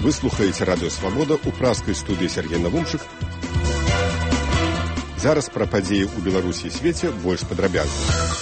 Вы слухаеце радыё «Свабода» у пражскай студыі Сергей Навумчык. Зараз пра падзеі ў Беларусі і свеце больш падрабязна.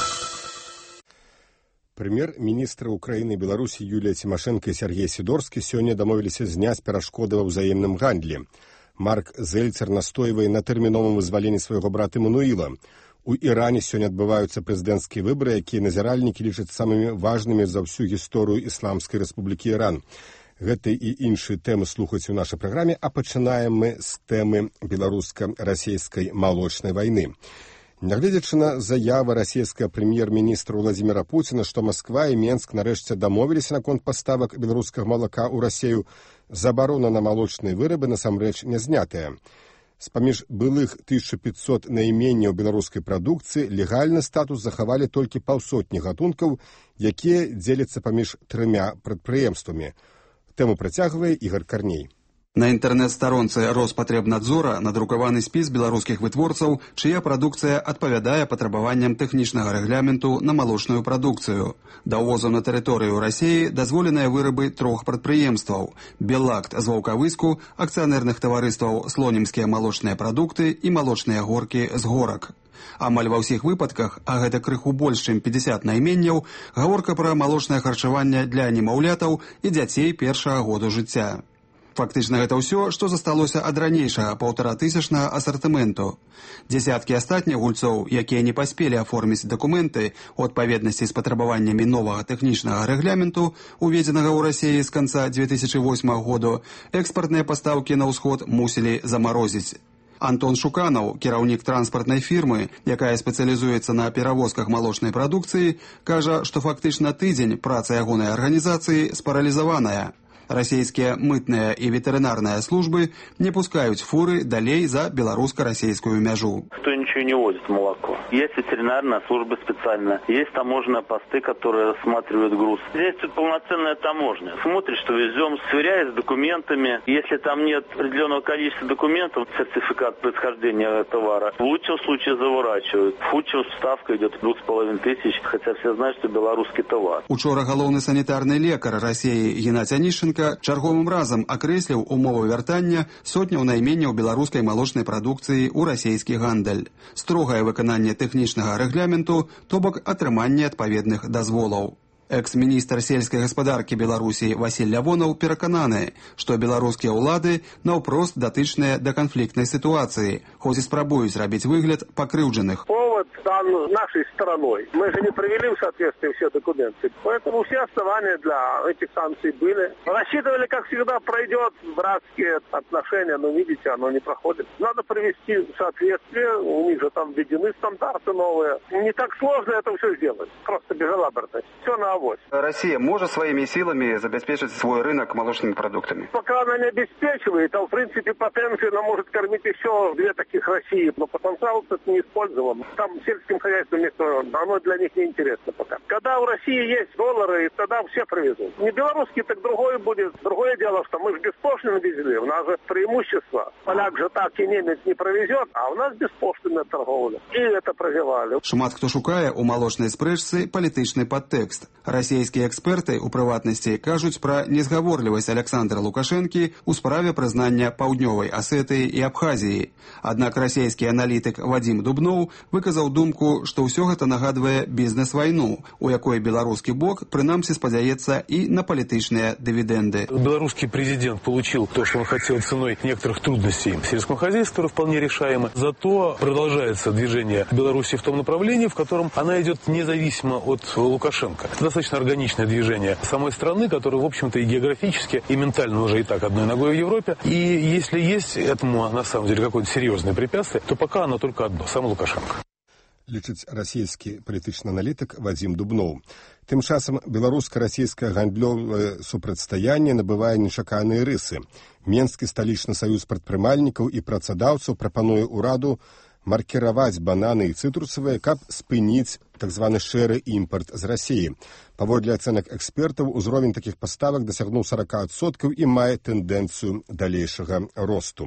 Прэм'ер-міністры Украіны і Беларусі Юлія Цімашэнка і Сергей Сідорскі сёння дамовіліся зняць перашкоды ва ўзаемным гандлі. Марк Зельцер настойвае на тэрміновым вызваленні свайго брата Эммануіла. У Іране сёння адбываюцца прэзідэнцкія выбары, якія назіральнікі лічаць самымі важнымі за ўсю гісторыю Ісламскай Рэспублікі Іран. Гэты і іншыя тэмы слухаць у нашай праграме, а пачынаем мы з тэмы беларуска-расейскай малочнай вайны. Нягледзячы на заявы расійскага прэм'ер-міністра Владзіміра Пуціна, што Масква і Менск нарэшце дамовіліся наконт паставак беларускага малака ў Расею, забарона на малочныя вырабы насамрэч не знятая. З-паміж былых 1500 найменняў беларускай прадукцыі легальны статус захавалі толькі паўсотні гатункаў, якія дзеляцца паміж 3 прадпрыемствамі. Тэму працягвае Ігор Карней. На інтэрнэт-старонцы Роспатребнадзора надрукаваны спіс беларускіх вытворцаў, чыя прадукцыя адпавядае патрабаванням тэхнічнага рэгламенту на малочную прадукцыю. Да ўвозу на тэрыторыю Расіі дазволеныя вырабы 3 прадпрыемстваў: Беллакт з Ваўкавыску, акцыянерных таварыстваў Слонімскія малочныя прадукты і малочныя горкі з Горак. Амаль ва ўсіх выпадках, а гэта крыху больш, чым 50 найменняў, гаворка пра малочнае харчаванне для немаўлятаў і дзяцей першага году жыцця. Фактычна гэта ўсё, што засталося ад ранейшага 1500 асартыменту. Дзесяткі астатніх гульцоў, якія не паспелі аформіць дакументы у адпаведнасці з патрабаваннямі новага тэхнічнага рэгламенту, уведзенага ў Расіі з канца 2008 году, экспартныя пастаўкі на ўсход мусілі замарозіць. Антон Шуканаў, кіраўнік транспартнай фірмы, якая спецыялізуецца на перавозках малочнай прадукцыі, кажа, што фактычна тыдзень праца ягонай арганізацыі спаралізаваная. Расійскія мытныя і ветэрынарныя службы не пускаюць фуры далей за беларуска-расійскую мяжу. Кто ничего не возит молоко. Есть ветеринарная служба специальная, есть таможенные посты, которые рассматривают груз. Здесь тут полноценная таможня. Смотрит, что везем, сверяясь с документами. Если там нет определенного количества документов, сертификат происхождения товара, в лучшем случае заворачивают. В худшем ставка идет 2500, хотя все знают, что белорусский товар. Учора галоўны санітарны лекар Расіі Геннадзь Анішченка чарговым разам акрэсліў умовы вяртання сотняў найменняў беларускай малочнай прадукцыі ў расійскі гандаль. Строгае выкананне тэхнічнага рэгламенту, то бок атрыманне адпаведных дазволаў. Экс-міністр сельскай гаспадаркі Беларусі Васіль Лявонаў перакананы, што беларускія ўлады наўпрост датычныя да канфліктнай сітуацыі, хоць і спрабуюць рабіць выгляд пакрыўджаных. Повод дан нашей стороной. Мы же не привели в соответствие все документы. Поэтому все основания для этих санкций были. Рассчитывали, как всегда, пройдет братские отношения, но видите, оно не проходит. Надо привести в соответствие, у них же там введены стандарты новые. Не так сложно это все сделать. Просто безалаберность. Все на авось. Россия может своими силами забеспечить свой рынок молочными продуктами? Пока она не обеспечивает, то в принципе потенциально может кормить еще 2 таких России. Но потенциал этот не использован. Там сельским хозяйством оно для них не интересно пока. Когда у России есть доллары, тогда все привезут. Не белорусский, так другой будет. Другое дело, что мы же беспошлино везли. У нас же преимущество. Поляк же так и немец не провезет, а у нас беспошлинная торговля. И это прозевали. Шмат хто шукае у малочнай спрэчцы палітычны падтэкст. Расійскія эксперты, у прыватнасці, кажуць пра незгаворлівасць Александра Лукашэнкі ў справе прызнання Паўднёвай Асетыі і Абхазіі. Аднак расійскі аналітык Вадзім Дубноў выказаў думку, што ўсё гэта нагадвае бізнес-вайну, у якой беларускі бок прынамсі спадзяецца і на палітычныя дывідэнды. Белорусский президент получил то, что он хотел ценой некоторых трудностей в сельском хозяйстве, которые вполне решаемы. Зато продолжается движение Беларуси в том направлении, в котором она идет независимо от Лукашенко. Это достаточно органичное движение самой страны, которая, в общем-то, и географически, и ментально уже и так одной ногой в Европе. И если есть этому, на самом деле, какое-то серьезное препятствие, то пока оно только одно – сам Лукашенко. Лічыць расійскі палітычны аналітык Вадзім Дубноў. Тым часам беларуска-расійскае гандлёвае супрацьстаянне набывае нечаканыя рысы. Менскі сталічны саюз прадпрымальнікаў і працадаўцаў прапануе ўраду маркіраваць бананы і цытрусавыя, каб спыніць так званы шэры імпарт з Расіі. Паводле ацэнак экспертаў, узровень такіх паставак дасягнуў 40% і мае тэндэнцыю далейшага росту.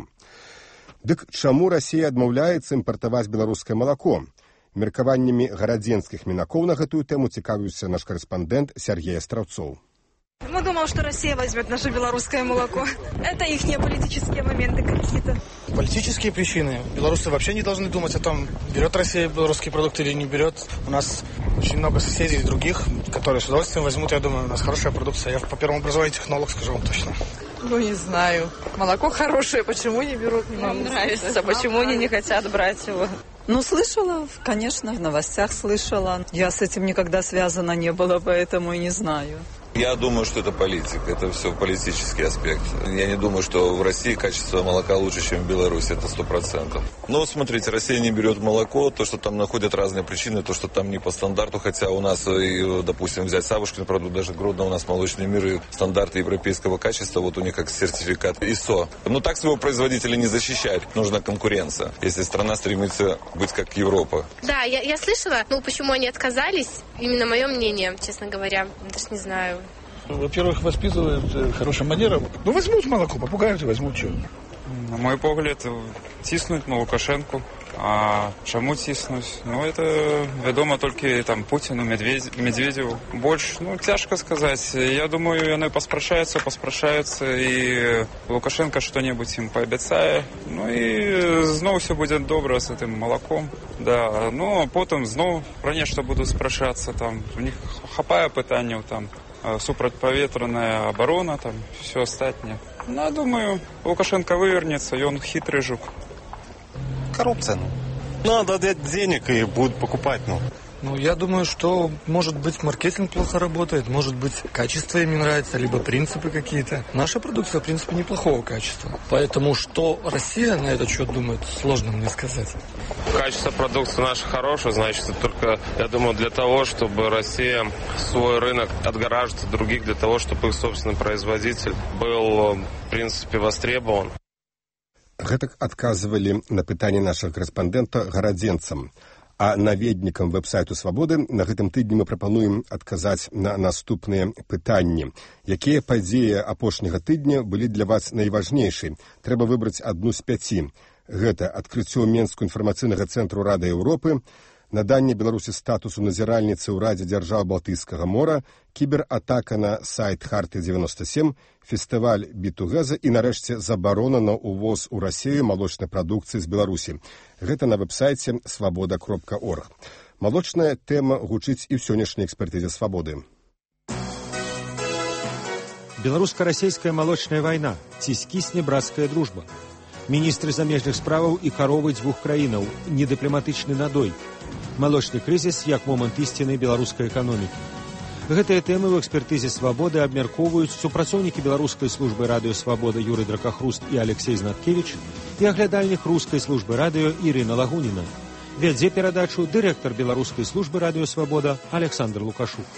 Дык чаму Расія адмаўляецца імпартаваць беларускае малако? Меркаваннямі гарадзенскіх мінакоў на гэтую тэму цікавіўся наш карэспандэнт Сергей Астраўцоў. Мы думали, что Россия возьмет наше белорусское молоко. Это их политические моменты какие-то. Политические причины. Белорусы вообще не должны думать о том, берет Россия белорусские продукты или не берет. У нас очень много соседей других, которые с удовольствием возьмут. Я думаю, у нас хорошая продукция. Я по первому образованию технолог, скажу вам точно. Ну, не знаю. Молоко хорошее, почему не берут? Нам нравится, почему они не хотят брать его? Ну, слышала, конечно, в новостях слышала. Я с этим никогда связана не была, поэтому и не знаю. Я думаю, что это политика, это все политический аспект. Я не думаю, что в России качество молока лучше, чем в Беларуси, это 100%. Но смотрите, Россия не берет молоко, то, что там находят разные причины, то, что там не по стандарту, хотя у нас, допустим, взять Савушкин продукт, даже Гродно, у нас молочный мир и стандарты европейского качества, вот у них как сертификат ИСО. Но так своего производителя не защищать, нужна конкуренция, если страна стремится быть как Европа. Да, я слышала, почему они отказались, именно мое мнение, честно говоря, даже не знаю. Во-первых, воспитывают хорошим манерам. Возьмут молоко, попугают и возьмут что. На мой погляд, тиснуть на Лукашенку. А чому тиснуть? Это відомо тільки Путіну, Медведеву. Больше, тяжко сказать. Я думаю, они поспрашаються, и Лукашенко что-нибудь им пообещает. И снова все будет добре с этим молоком. Да. А потом снова про нечто будут спрашиваться. У них хапає питання, супротиповітряна оборона, все остальное. Я думаю, Лукашенко вывернется, и он хитрый жук. Коррупция. Надо дать денег и будут покупать. Я думаю, что, может быть, маркетинг плохо работает, может быть, качество им не нравится, либо принципы какие-то. Наша продукция, в принципе, неплохого качества. Поэтому, что Россия на этот счет думает, сложно мне сказать. Качество продукции наше хорошее, значит, это только, я думаю, для того, чтобы Россия свой рынок отгораживает от других, для того, чтобы их собственный производитель был, в принципе, востребован. Гэтак адказвалі на пытанне нашага карэспандэнта гарадзенцам. А наведнікам вэб-сайту «Свабоды» на гэтым тыдні мы прапануем адказаць на наступныя пытанні. Якія падзеі апошняга тыдня былі для вас найважнейшай? Трэба выбраць адну з 5. Гэта адкрыццё Менскага інфармацыйнага цэнтру Рады Еўропы, наданне Беларусі статусу назіральніцы ў Радзе дзяржаў Балтыйскага мора, кібератака на сайт Харты-97, фестываль Бітугэза і, нарэшце, забарона на ўвоз у Расію малочнай прадукцыі з Беларусі. Гэта на вэб-сайце свабода.орг. Малочная тэма гучыць і ў сённяшняй экспертызе «Свабоды». Беларуска-расейская малочная вайна. Ці скісне брацкая дружба? Міністры замежных справаў і каровы дзвюх краінаў. Недыпламатычны надой. Малочны крызіс як момант ісціны беларускай эканомікі. Гэтыя тэмы ў экспертызе «Свабоды» абмяркоўваюць супрацоўнікі беларускай службы радыё «Свабода» Юрый Дракахруст і Алексей Знаткевич і аглядальнік рускай службы радыё Ірына Лагуніна. Вядзе перадачу дырэктар беларускай службы радыё «Свабода» Александр Лукашук.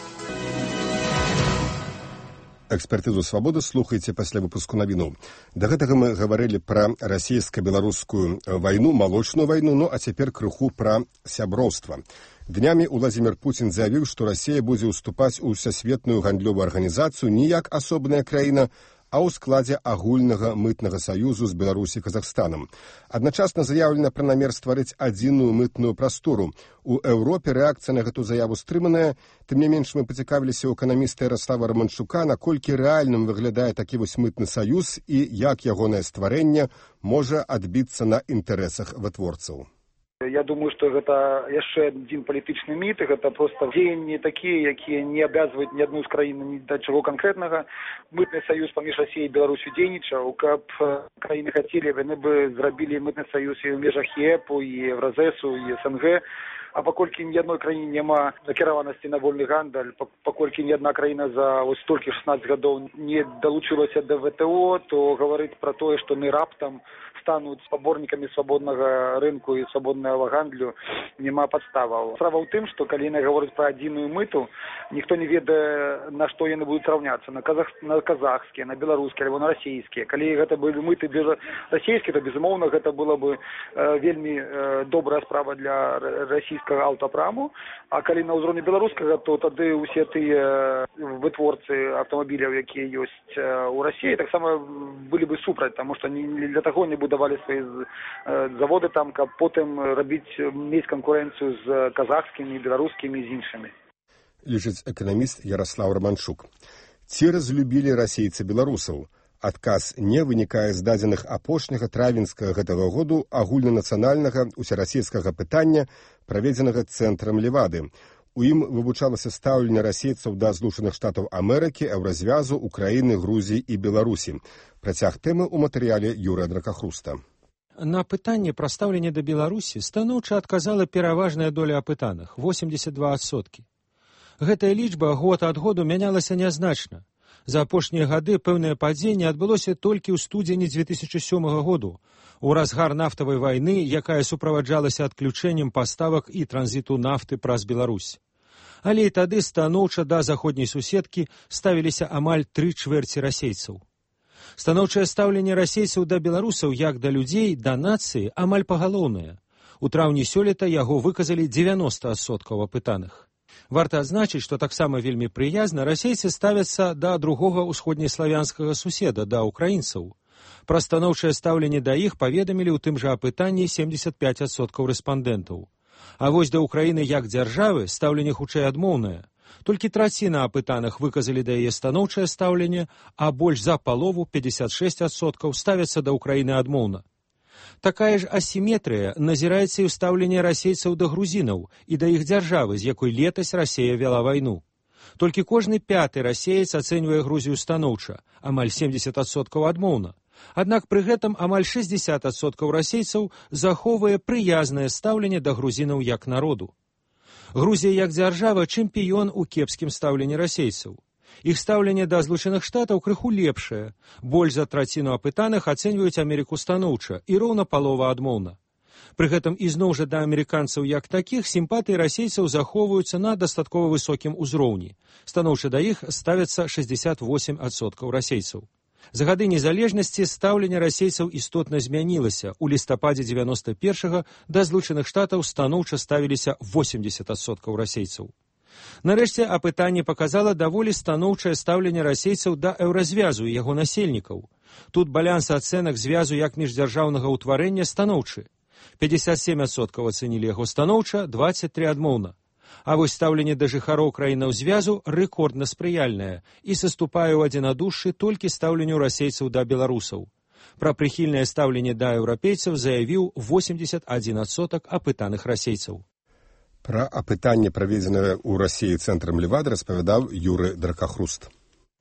Экспертызу «Свабоды» слухайце пасля выпуску навіну. Да гэтага мы гаварылі пра расійска-беларускую вайну, малочную вайну, а цяпер крыху пра сяброўства. Днямі Уладзімір Пуцін заявіў, што Расія будзе ўступаць у Всесветную гандлёвую арганізацыю не як асобная краіна, а ў складзе агульнага мытнага саюзу з Беларусі і Казахстанам. Адначасна заяўлена пра намер стварыць адзіную мытную прастору. У Еўропе рэакцыя на гэту заяву стрыманая. Тым не менш, мы пацікавіліся ў эканаміста Ярослава Романчука, наколькі рэальным выглядае такі мытны саюз і як ягонае стварэнне можа адбіцца на інтарэсах вытворцаў. Я думаю, што гэта яшчэ адзін палітычны міт, гэта проста дзеянні такія, якія не абавязваюць ні адну з краін ні да чаго канкрэтнага. Мытны саюз паміж Расіяй і Беларусю дзейнічаў, каб краіны хацелі, яны бы зрабілі мытны саюз і ў межах ЕЭПу, і Евразэсу, і СНГ. А паколькі ні адной краіне няма накіраванасці на вольны гандаль, паколькі ні адна краіна за столькі 16 гадоў не далучылася да ВТО, то гаварыць пра тое, што мы раптам стануць спаборнікамі свабоднага рынку і свабоднага гандлю, няма падставаў. Справа ў тым, што калі яны гавораць пра адзіную мыту, ніхто не ведае, на што яны будуць раўняцца, на казахскія, на беларускія альбо на расійскія. Калі гэта былі мыты расійскія, то безумоўна гэта была бы вельмі добрая справа для расійскага аўтапраму, а калі на ўзроўні беларускага, то тады ўсе тыя вытворцы аўтамабіляў, якія ёсць у Расіі, таксама былі бы супраць, таму што для таго не будавалі свае заводы там, каб потым мець канкурэнцыю з казахскімі, беларускімі і з іншымі. Лічыць эканаміст Ярослав Романчук. Ці разлюбілі расейцы беларусаў? Адказ не вынікае з дадзеных апошняга травеньскага гэтага году агульнанацыянальнага усерасійскага пытання, праведзенага цэнтрам Левады. У ім вывучалася стаўленне расейцаў да Злучаных Штатаў Амерыкі, Еўразвязу, Украіны, Грузіі і Беларусі. Працяг тэмы ў матэрыяле Юрыя Дракахруста. На пытанне пра стаўленне да Беларусі станоўча адказала пераважная доля апытаных – 82%. Гэтая лічба год ад году мянялася нязначна. За апошнія гады пэўнае падзенне адбылося толькі ў студзені 2007 году, у разгар нафтавай вайны, якая суправаджалася адключэннем паставак і транзіту нафты праз Беларусь. Але і тады станоўча да заходняй суседкі ставіліся амаль 3/4 расейцаў. Станоўчае стаўленне расейцаў да беларусаў як да людзей, да нацыі амаль пагалоўнае. У траўні сёлета яго выказалі 90% апытаных. Варта адзначыць, што таксама вельмі прыязна расейцы ставяцца да другога ўсходнеславянскага суседа, да украінцаў. Пра станоўчае стаўленне да іх паведамілі ў тым жа апытанні 75% рэспандэнтаў. А вось да Украіны як дзяржавы стаўленне хутчэй адмоўнае. Толькі траціна апытаных выказалі да яе станоўчае стаўленне, а больш за палову, 56%, ставяцца да Украіны адмоўна. Такая ж асіметрыя назіраецца і ў стаўленні расейцаў да грузінаў і да іх дзяржавы, з якой летась Расія вяла вайну. Толькі кожны 5-ы расеец ацэньвае Грузію станоўча, амаль 70% адмоўна. Аднак пры гэтым амаль 60% расейцаў захоўвае прыязнае стаўленне да грузінаў як народу. Грузія як дзяржава чэмпіён у кепскім стаўленні расейцаў. Іх стаўленне да Злучаных Штатаў крыху лепшае. Больш за траціну апытаных ацэньваюць Амерыку станоўча і роўна палова адмоўна. Пры гэтым ізноў жа да амерыканцаў як такіх сімпатыі расейцаў захоўваюцца на дастаткова высокім узроўні. Станоўча да іх ставяцца 68% расейцаў. За гады незалежнасці стаўленне расейцаў істотна змянілася. У лістападзе 91-го да Злучаных Штатаў станоўча ставіліся 80% расейцаў. Нарэшце, апытанне паказала даволі станоўчае стаўленне расейцаў да Еўразвязу і яго насельнікаў. Тут баланс ацэнак звязу як міждзяржаўнага ўтварэння станоўчы. 57% ацэнілі яго станоўча, 23% адмоўна. А вось стаўленне да жыхароў краінаў звязу рэкордна спрыяльнае і саступае ў адзінадушшы толькі стаўленню расейцаў да беларусаў. Пра прыхільнае стаўленне да еўрапейцаў заявіў 81% апытаных расейцаў. Пра апытанне, праведзенае ў Расіі цэнтрам Левады, распавядаў Юры Дракахруст.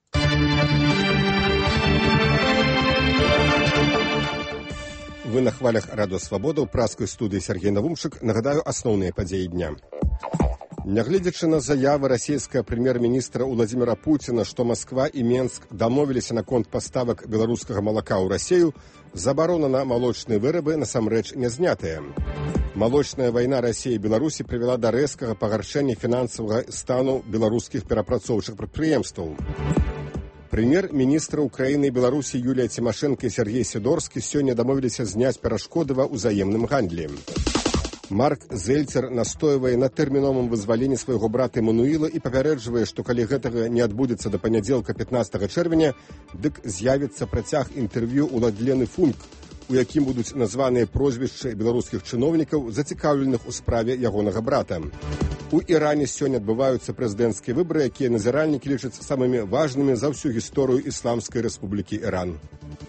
Вы на хвалях Радыё Свабода, ў праскай студыі Сергей Навумчык. Нагадаю асноўныя падзеі дня. Нягледзячы на заявы расійскага прэм'ер-міністра Владзіміра Пуціна, што Масква і Менск дамовіліся наконт паставак беларускага малака ў Расію, забарона на малочныя вырабы насамрэч не знятая. Малочная вайна Расіі і Беларусі прывяла да рэзкага пагаршэння фінансавага стану беларускіх перапрацоўчых прадпрыемстваў. Прэм'ер-міністры Украіны і Беларусі Юлія Цімашэнка і Сяргей Сідорскі сёння дамовіліся зняць перашкоды ва ўзаемным гандлі. Марк Зельцер настойвае на тэрміновым вызваленні свайго брата Эммануіла і папярэджвае, што калі гэтага не адбудзецца да панядзелка 15 чэрвеня, дык з'явіцца працяг інтэрв'ю ў Ладлены Функ, у якім будуць названыя прозвішчы беларускіх чыноўнікаў, зацікаўленых у справе ягонага брата. У Іране сёння адбываюцца прэзідэнцкія выбары, якія назіральнікі лічаць самымі важнымі за ўсю гісторыю Ісламскай Рэспублікі Іран.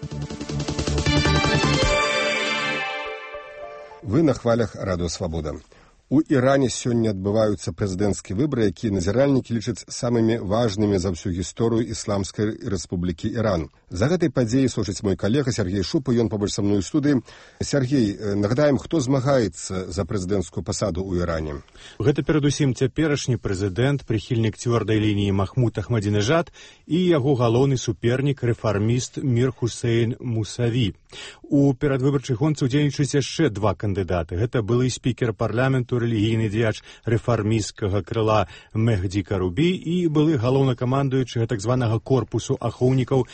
Вы на хвалях Радыё Свабода. У Іране сёння адбываюцца прэзідэнцкія выбары, якія назіральнікі лічаць самымі важнымі за ўсю гісторыю Ісламскай Рэспублікі Іран. За гэтай падзеяй сочыць мой калега Сергей Шупа, ён побач са мной у студыі. Сергей, нагадаем, хто змагаецца за прэзідэнцкую пасаду ў Іране? Гэта перадусім цяперашні прэзідэнт, прыхільнік цвёрдай лініі Махмуд Ахмадзінежад і яго галоўны супернік, рэфарміст Мір Хусейн Мусаві. У перадвыбарчай гонцы ўдзельнічаюць яшчэ два кандыдаты. Гэта былы спікер парламенту, рэлігійны дзеяч рэфармісцкага крыла Мехді Карубі і былы галоўнакамандуючы так званага корпусу ахоўнікаў ісламскай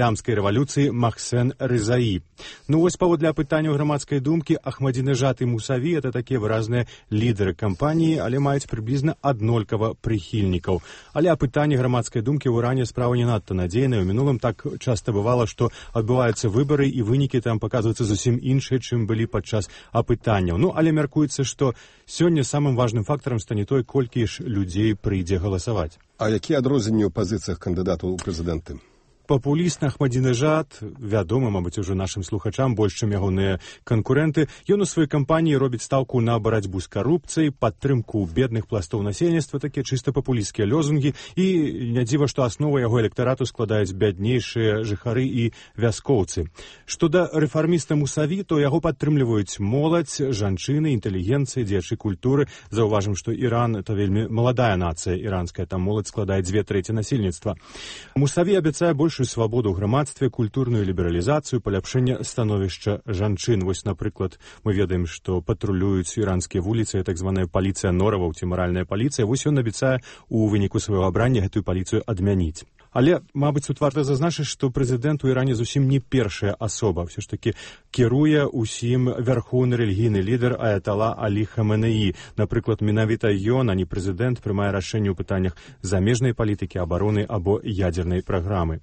ісламскай рэвалюцыі Махсен Рызаі. Ну вось паводле апытанняў грамадскай думкі Ахмадинежад і Мусаві это такія выразныя лідары кампаніі, але маюць прыблізна аднолькава прыхільнікаў. Але апытанне грамадскай думкі ў Іране справа не надта надзейная. У мінулым так часта бывала, што адбываюцца выбары і вынікі там паказваюцца зусім іншыя, чым былі падчас апытанняў. Ну, але мяркуецца, што сёння самым важным фактарам стане той, колькі ж людзей прыйдзе галасаваць. А якія адрозненні ў пазіцыях кандыдатаў у прэзідэнты? Папуліст Ахмадинежад, вядомы, мабыць, ужо нашым слухачам, больш, чым ягоныя канкурэнты. Ён у сваёй кампаніі робіць стаўку на барацьбу з карупцыяй, падтрымку бедных пластоў насельніцтва, такія чыста папулісцкія лозунгі, і не дзіва, што аснову яго электарату складаюць бяднейшыя жыхары і вяскоўцы. Што да рэфарміста Мусаві, то яго падтрымліваюць моладзь, жанчыны, інтэлігенцыі, дзеячы культуры. Заўважым, што Іран — это вельмі маладая нацыя іранская, там моладзь складае 2/3 насельніцтва. Мусаві абяцае больш свабоду ў грамадстве, культурную лібералізацыю, паляпшэнне становішча жанчын. Вось, напрыклад, мы ведаем, што патрулююць іранскія вуліцы, так званая паліцыя нораваў ці маральная паліцыя. Вось ён абяцае у выніку свайго абрання гэтую паліцыю адмяніць. Але, мабыць, тут варта зазначыць, што прэзідэнт у Іране зусім не першая асоба. Ўсё ж такі кіруе усім вярхоўны рэлігійны лідар аятала Алі Хаменеі. Напрыклад, менавіта ён, а не прэзідэнт, прымае рашэнне ў пытаннях замежнай палітыкі, абароны або ядзернай праграмы.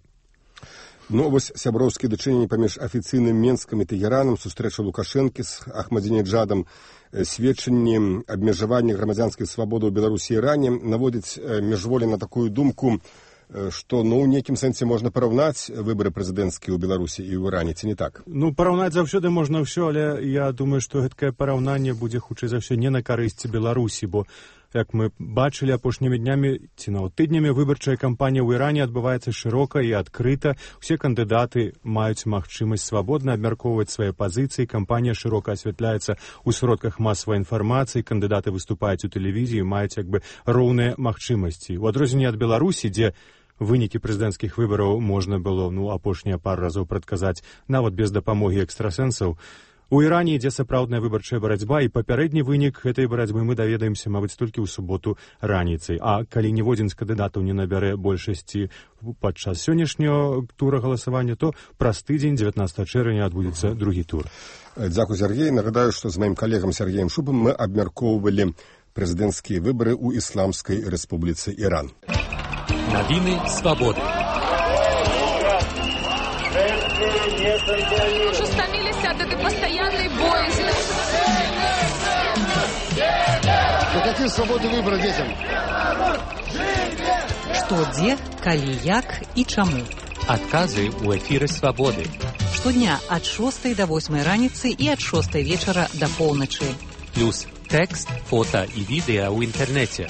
Ну, вось сяброўскія дачыненні паміж афіцыйным Менскам і Тэгеранам, сустрэча Лукашэнкі з Ахмадинеджадам, сведчанні абмежавання грамадзянскай свабоды ў Беларусі і Іране наводзяць міжволі на такую думку, што, ну, ў нейкім сэнсе можна параўнаць выбары прэзідэнцкія ў Беларусі і ў Іране, ці не так? Ну, параўнаць заўсёды можна ўсё, але я думаю, што гэткае параўнанне будзе хутчэй за ўсё не на карысць Беларусі, бо як мы бачылі апошнімі днямі ці нават тыднямі, выбарчая кампанія ў Іране адбываецца шырока і адкрыта. Усе кандыдаты маюць магчымасць свабодна абмяркоўваць свае пазіцыі, кампанія шырока асвятляецца ў сродках масавай інфармацыі, кандыдаты выступаюць у тэлевізіі, маюць як бы роўныя магчымасці. У адрозненні ад Беларусі, дзе вынікі прэзідэнцкіх выбараў можна было, ну, апошнія пару разоў прадказаць нават без дапамогі экстрасэнсаў, у Іране ідзе сапраўдная выбарчая барацьба, і папярэдні вынік гэтай барацьбы мы даведаемся, мабыць, толькі ў суботу раніцай. А калі ніводзін з кандыдатаў не набярэ большасці падчас сённяшняга тура галасавання, то праз тыдзень, 19 чэрвеня, адбудзецца другі тур. Дзякуй, Сергей. Нагадаю, што з маім калегам Сергеем Шубам мы абмяркоўвалі прэзідэнцкія выбары ў Ісламскай Рэспубліцы Іран. Навіны свабоды. Уже стомились от этой постоянной боязни. Ну какие свободы выбора детям? Што, дзе, калі, як і чаму. Адказы ў эфіры свабоды. Штодня ад 6 до 8 раніцы і ад 6 вечара до поўначы. Плюс тэкст, фота і відэа ў інтэрнэце.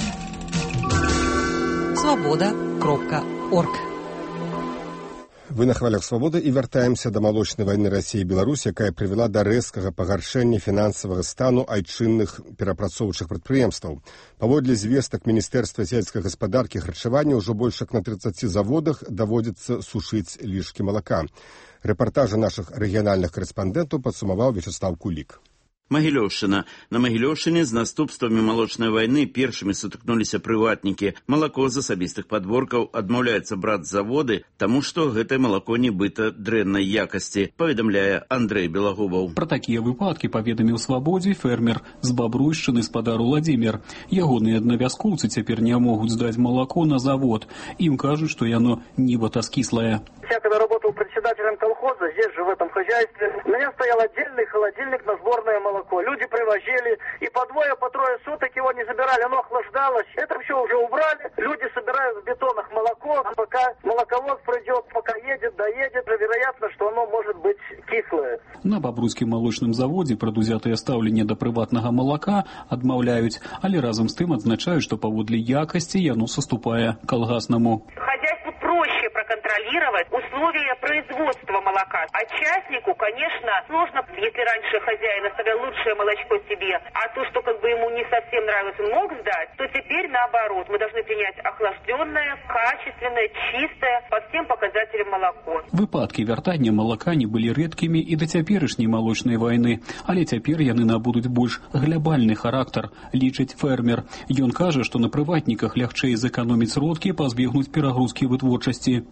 Свабода.орг. Вы на хвалях свабоды і вяртаемся да малочнай вайны Расіі і Беларусі, якая прывяла да рэзкага пагаршэння фінансавага стану айчынных перапрацоўчых прадпрыемстваў. Паводле звестак Міністэрства сельскай гаспадаркі і харчавання ўжо больш як на 30 заводах даводзіцца сушыць лішкі малака. Рэпартажы нашых рэгіянальных карэспандэнтаў падсумаваў Вячеслав Кулік. Магілёўшчына. На Магілёўшчыне з наступствамі малочнай вайны першымі сутыкнуліся прыватнікі. Малако з асабістых падворкаў адмаўляецца браць заводы, таму што гэтае малако нібыта дрэннай якасці, паведамляе Андрэй Белагубаў. Пра такія выпадкі паведаміў Свабодзе фермер з Бабруйшчыны спадар Уладзімір. Ягоныя аднавяскоўцы цяпер не могуць здаць малако на завод. Ім кажуць, што яно нібыта скіслае. Я когда работал председателем колхоза, здесь же в этом хозяйстве, у меня стоял отдельный холодильник на сборное молоко. Люди привозили, и по двое, по трое суток его не забирали, оно охлаждалось. Это все уже убрали. Люди собирают в бетонах молоко, а пока молоковоз пройдет, пока едет, доедет, вероятно, что оно может быть кислое. На Бабруйскім молочным заводе прадузятае стаўленне да прыватнага малака адмаўляюць, але разам з тым адзначаюць, што паводле якасці яно саступае калгаснаму. Хозяйству проще проконтролировать условия производства молока. А частнику, конечно, сложно, если раньше хозяин оставлял лучшее молочко себе, а то, что как бы ему не совсем нравилось, он мог сдать, то теперь наоборот. Мы должны принять охлажденное, качественное, чистое, по всем показателям молоко. Выпадкі вяртання малака не былі рэдкімі і да цяперашняй малочнай вайны, але цяпер яны набудуць больш глябальны характар, лічыць фермер. Ён кажа, што на прыватніках лягчэй зэканоміць сродкі, пазбегнуць перагрузкі вытворчасці. Выпало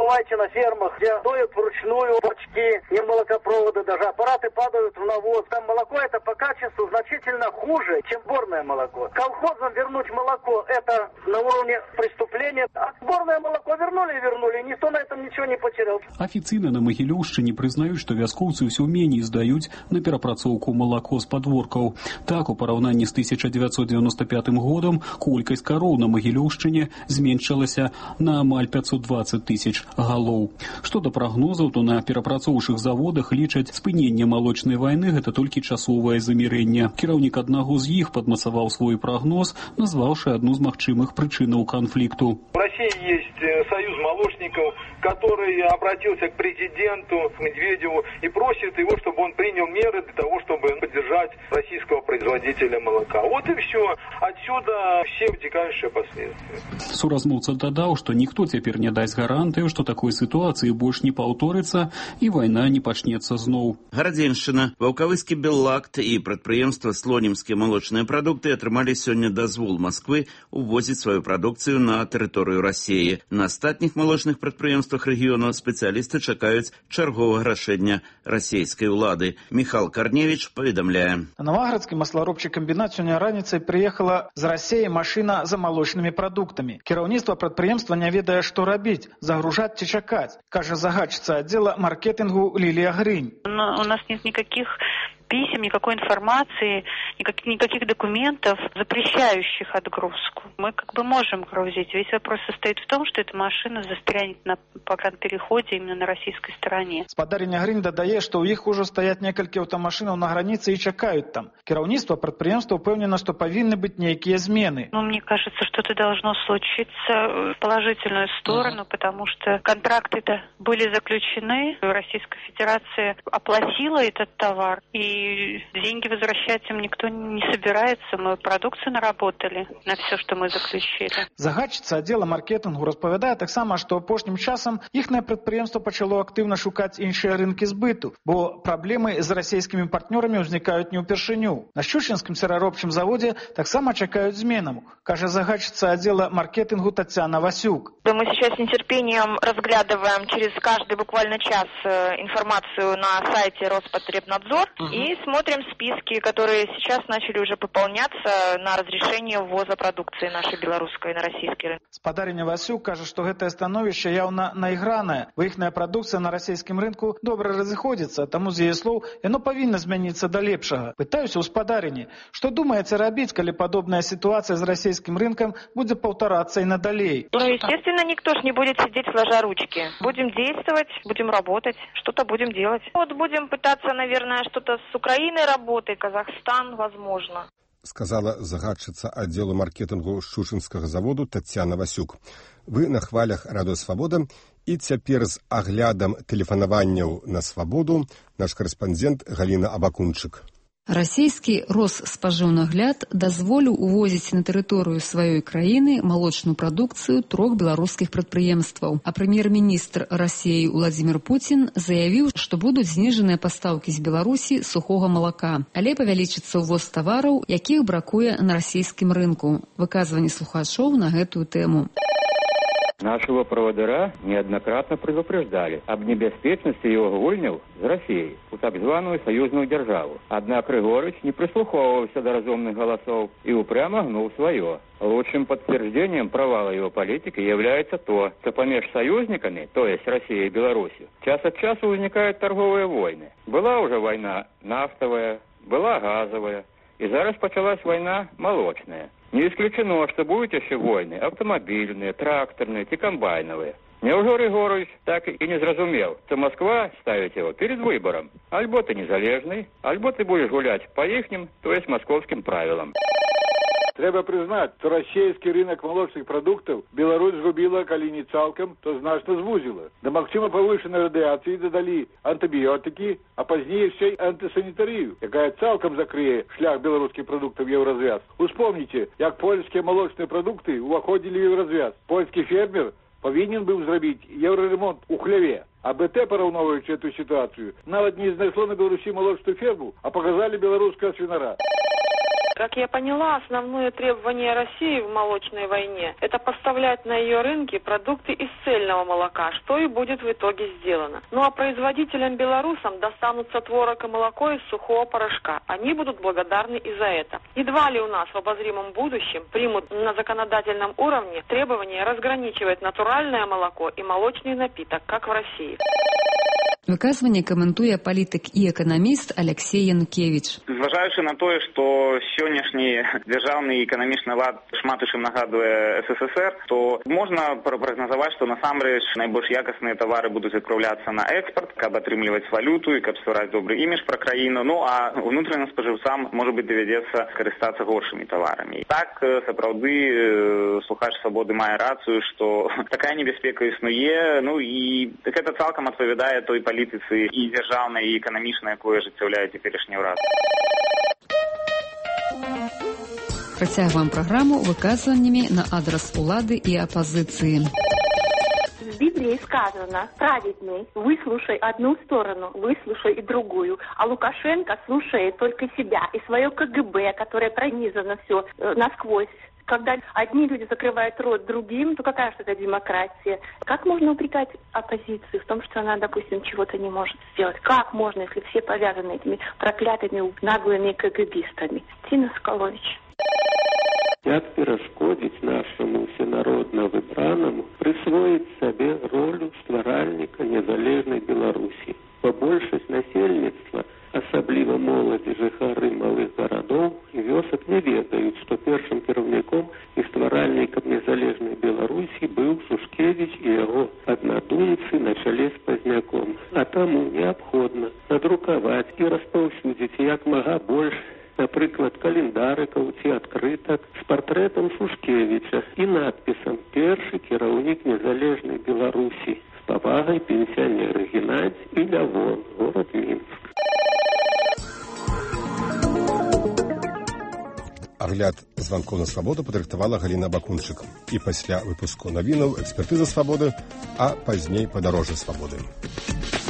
Бывайте на фермах, где доют вручную бочки, не молокопроводы даже, аппараты падают в навоз. Там молоко это по качеству значительно хуже, чем сборное молоко. Колхозам вернуть молоко это на уровне преступления, а сборное молоко вернули, никто на этом ничего не потерял. Афіцыйна на Магілёўшчыне прызнаюць, што вяскоўцы ўсё меней здаюць на перапрацоўку малако з падворкаў. Так, у параўнанні з 1995 годам колькасць кароў на Магілёўшчыне зменшылася на амаль 520 тысяч галоў. Што да прагнозаў, то на перапрацоўчых заводах лічаць спыненне малочнай вайны гэта толькі часовае замірэнне. Кіраўнік аднаго з іх падмацаваў свой прагноз, назваўшы адну з магчымых прычынаў канфликту. В России есть союз молочников, который обратился к президенту Медведеву и просит его, чтобы он принял меры для того, чтобы поддержать российского производителя молока. Вот и все. Отсюда все вытекающие последствия. Суразмоўца дадаў, што ніхто цяпер не дасць гарантыю, што такой сітуацыі больш не паўторыцца і вайна не пачнецца зноў. Гарадзеншчына, Ваўкавыскі Беллакт і прадпрыемства Слонімскія малочныя прадукты атрымалі сёння дазвол Масквы увозіць сваю прадукцыю на тэрыторыю Расіі. На астатніх малочных прадпрыемствах рэгіёну спецыялісты чакаюць чарговага рашэння расійскай улады. Міхал Карневіч паведамляе. На Новаградскі масларобчы камбінат сёння раніцай прыехала з Расіі машына за малочнымі прадуктамі. Кіраўніцтва прадпрыемства не ведае, што рабіць, загружаць ці чакаць, кажа загадчыца аддзела маркетингу Лілія Грынь. У нас нет никаких писем, никакой информации, никаких документов, запрещающих отгрузку. Мы можем грузить. Весь вопрос состоит в том, что эта машина застрянет на погранпереходе именно на российской стороне. Спадарыня Грынь дадае, што ў іх ужо стаяць некалькі аўтамашынаў на граніцы і чакаюць там. Кіраўніцтва прадпрыемства ўпэўнена, што павінны быць нейкія змены. Мне кажется, что это должно случиться в положительную сторону, потому что контракты-то были заключены. Российская Федерация оплатила этот товар, и деньги возвращать им никто не собирается. Мы продукцию наработали на все, что мы заключили. Загадчыца аддзела маркетингу распавядае таксама, што апошнім часам іхнае прадпрыемства пачало актыўна шукаць іншыя рынкі збыту, бо праблемы з расійскімі партнёрамі ўзнікаюць не ўпершыню. На Щучинскім сыраробчым заводзе таксама чакаюць зменаў, кажа загадчыца аддзела маркетингу Татьяна Васюк. Мы сейчас с нетерпением разглядываем через каждый буквально час информацию на сайте Роспотребнадзор и смотрим списки, которые сейчас начали уже пополняться на разрешение ввоза продукции нашей белорусской на российский рынок. Спадарыня Васюк кажа, што гэтае становішча яўна наігранае, бо іхная прадукцыя на расійскім рынку добра разыходзіцца, таму з яе слоў яно павінна змяніцца да лепшага. Пытаюся ў спадарыні, што думаеце рабіць, калі падобная ситуация с российским рынком будет повторяться и надалей? Естественно, никто ж не будет сидеть сложа ручки. Будем действовать, будем работать, что-то будем делать. Будем пытаться, наверное, что-то с Украиной работать, Казахстан, возможно. Сказала загадчыца аддзелу маркетингу Шчучинскага заводу Татьяна Васюк. Вы на хвалях Радыё Свабода, і цяпер з аглядам тэлефанаванняў на свабоду наш карэспандэнт Галіна Абакунчык. Расійскі Росспажыўнагляд дазволіў увозіць на тэрыторыю сваёй краіны малочную прадукцыю 3 беларускіх прадпрыемстваў. А прэм'ер-міністр Расіі Уладзімір Пуцін заявіў, што будуць зніжаныя пастаўкі з Беларусі сухога малака, але павялічыцца ўвоз тавараў, якіх бракуе на расійскім рынку. Выказванне слухачоў на гэтую тэму. Нашего проводыра неоднократно предупреждали об небяспечности его гульняў з Россией у так званую союзную державу. Однако Григорыч не прислуховывался до разумных голосов и упрямо гнул свое. Лучшим подтверждением провала его политики является то, что помеж союзниками, то есть Россией и Беларусью, час от часу возникают торговые войны. Была уже война нафтовая, была газовая, и зараз почалась война молочная. Не исключено, что будут еще войны автомобильные, тракторные и комбайновые. Неужели Григорович так и не зразумел, что Москва ставит его перед выбором? Альбо ты незалежный, альбо ты будешь гулять по ихним, то есть московским правилам. Трэба прызнаць, што расійскі рынок малочных прадуктаў Беларусь згубіла, калі не цалкам, то значна звузіла. Да магчыма павышанай радыяцыі дадалі антыбіётыкі, а пазней яшчэ антысанітарыю, якая цалкам закрые шлях беларускіх прадуктаў еўразвяз. Успомніце, як польскія малочныя прадукты уваходзілі ў еўразвяз. Польскі фермер павінен быў зрабіць еўраремонт у хляве. А БТ, параўноўваючы эту сітуацыю, нават не знайшло на Беларусі малочную ферму, а паказалі беларускага свінара. Как я поняла, основное требование России в молочной войне – это поставлять на ее рынки продукты из цельного молока, что и будет в итоге сделано. Ну а производителям-белорусам достанутся творог и молоко из сухого порошка. Они будут благодарны и за это. Едва ли у нас в обозримом будущем примут на законодательном уровне требование разграничивать натуральное молоко и молочный напиток, как в России. Выказванне каментуе палітык і эканаміст Алексей Янукевич. Зважаючы на тое, што сённяшні дзяржаўны эканамічны лад шмат у чым нагадвае СССР, то можна прагназаваць, што насамрэч найбольш якасныя тавары будуць адпраўляцца на экспарт, каб атрымліваць валюту і каб ствараць добры імідж пра краіну, ну а унутраным спажыўцам, можа быць, давядзецца карыстацца горшымі таварамі. Так, сапраўды, слухач свабоды мае рацыю, што такая небяспека існуе, ну і гэта цалкам адпавядае той палітыцы і дзяржаўнай, і эканамічнай, якую ажыццяўляе цяперашні ўрад. Працягваем праграму выказваннямі на адрас улады і апазіцыі. В Библии сказано: праведный, выслушай одну сторону, выслушай и другую. А Лукашенко слушает только себя и свое КГБ, которое пронизано все насквозь. Когда одни люди закрывают рот другим, то какая же это демократия? Как можно упрекать оппозицию в том, что она, допустим, чего-то не может сделать? Как можно, если все повязаны этими проклятыми наглыми КГБистами? Тина Соколович. Як перашкодзіць нашаму усенародна выбранаму прысвоіць сабе ролю стваральніка незалежнай Беларусі. Бо большасць насельніцтва, асабліва моладзі, жыхары малых гарадоў і вёсак не ведаюць, што першым кіраўніком і стваральнікам незалежнай Беларусі быў Шушкевіч і яго аднадумцы на чале з Пазняком. А таму неабходна надрукаваць і распаўсюдзіць як мага больш, напрыклад, календарыкаў ці адкрытак з партрэтам Шушкевіча і надпісам «Першы кіраўнік незалежнай Беларусі». З павагай, пенсіянер Геннадзь і Лявон, горад Мінск. Агляд званкоў на свабоду падрыхтавала Галіна Бакунчык. І пасля выпуску навінаў экспертыза свабоды, а пазней падарожжа свабоды.